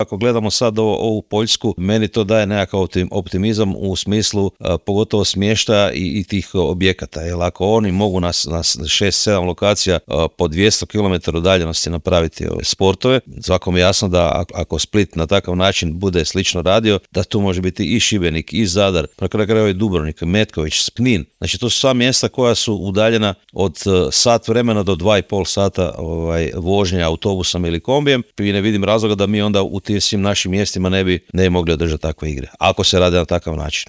Ako gledamo sad ovu Poljsku, meni to daje nekakav optimizam u smislu pogotovo smještaja i tih objekata. Jer ako oni mogu na 6-7 lokacija po 200 km udaljenosti napraviti sportove, svakom je jasno da ako Split na takav način bude slično radio, da tu može biti i Šibenik, i Zadar, na kraju krajeva i Dubrovnik, Metković, Knin. Znači to su sva mjesta koja su udaljena od sat vremena do 2,5 sata vožnje autobusom ili kombijem. I ne vidim razloga da mi onda u tim svim našim mjestima ne bi mogli održati takve igre, ako se radi na takav način.